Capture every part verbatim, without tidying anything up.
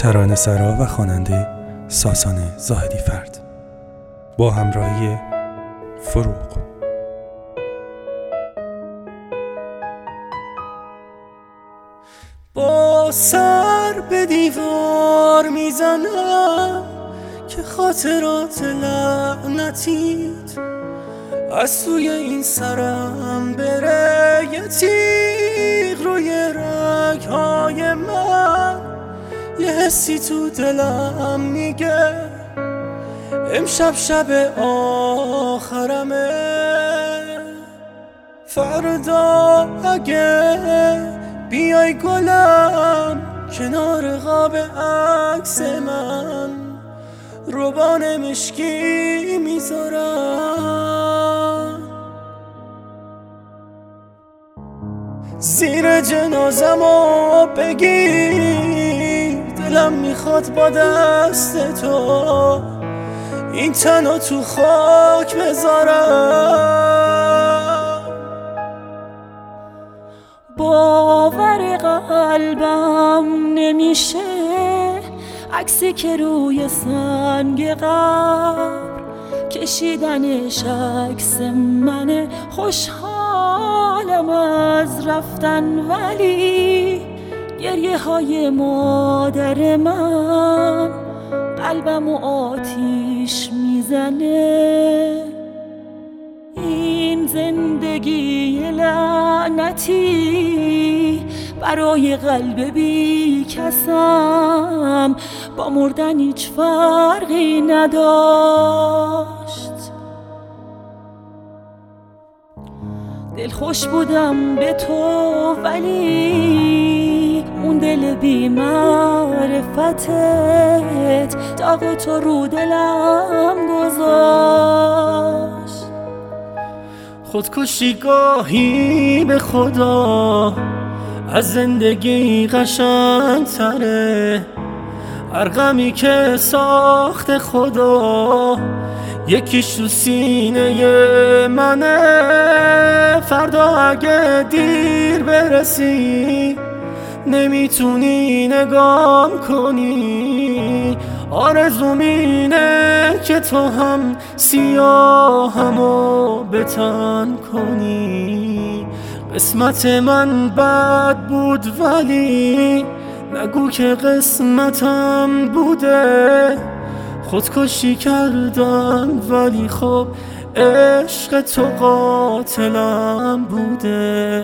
ترانه‌سرا و خواننده ساسان زاهدی فرد با همراهی فروغ. با سر به دیوار میزنم که خاطرات لعنتیت از توی این سرم بره، یه تیغ روی رگهای من، یه حسی تو دلم میگه امشب شب آخرمه. فردا اگه بیای گلم کنار قاب عکس من، روبان مشکی میذارم زیر جنازمو بگیر، دلم میخواد با دست تو این تنو تو خاک بذارم. باور قلبم نمیشه عکسی که روی سنگ قبر کشیدنش عکس منه. خوشحالم از رفتن ولی گریه های مادر من قلبمو آتیش میزنه. این زندگی لعنتی برای قلب بی کسم با مردن هیچ فرقی نداشت. دل خوش بودم به تو ولی اون دل بی معرفتت داغ تو رو دلم گذاشت. خودکشی گاهی به خدا از زندگی قشنگ‌تره، هر غمی که ساخت خدا یکیش تو سینه منه. فردا اگه دیر برسی نمیتونی نگام کنی، آرزوم اینه که تو هم سیاهمو بتن کنی. قسمت من بد بود ولی نگو که قسمتم بوده. خودکشی کردم ولی خب عشق تو قاتلم بوده.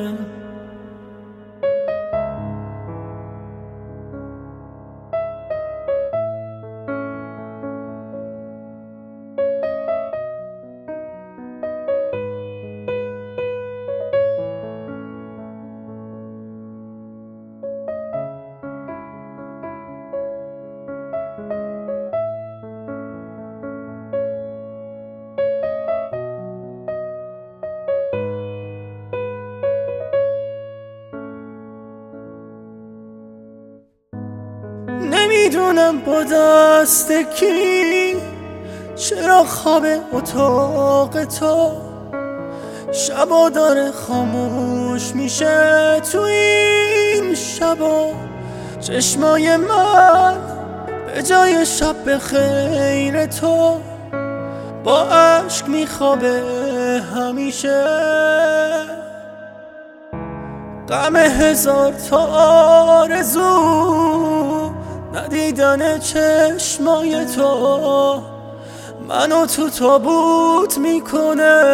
نمیدونم با دست کی چرا خواب اتاق تو شبا داره خاموش میشه. تو این شبا چشمای من به جای شب به خیر تو با عشق میخوابه همیشه. غم هزار تا آرزو ندیدن چشمای تو منو تو تابوت میکنه.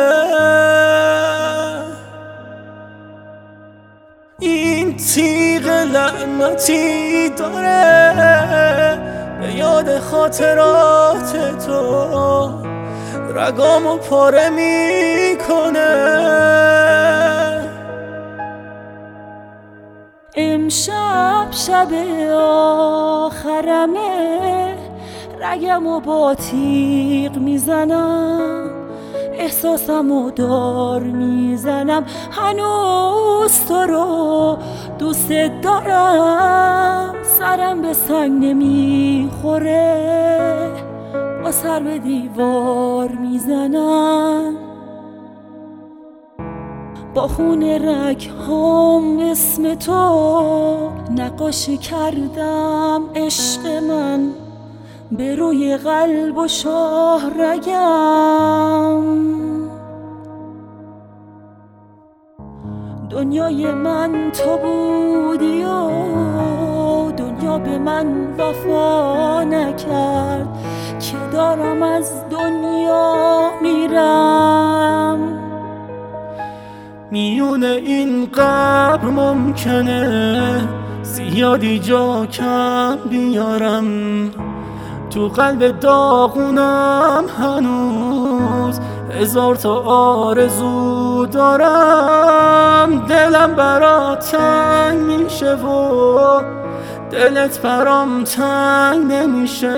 این تیغ لعنتی داره به یاد خاطرات تو رگامو پاره میکنه. امشب شب آخرمه، رگمو با تیغ میزنم، احساسمو دار میزنم. هنوز تو رو دوست دارم، سرم به سنگ نمیخوره، با سر به دیوار میزنم. با خون رگ هم اسم تو نقاشی کردم عشق من به روی قلب و شاه رگم. دنیای من تو بودی و دنیا به من وفا نکرد که دارم از دنیا میرم. میون این قبر ممکنه زیادی جا کم بیارم، تو قلب داغونم هنوز هزار تا آرزو دارم. دلم برات تنگ میشه و دلت برام تنگ نمیشه،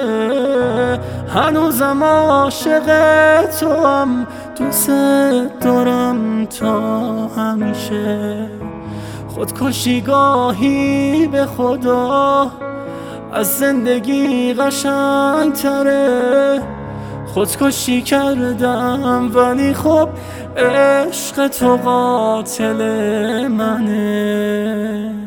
هنوزم عاشق تو هم، دوست دارم تا همیشه. خودکشی گاهی به خدا از زندگی قشنگ تره، خودکشی کردم ولی خب عشق تو قاتل منه.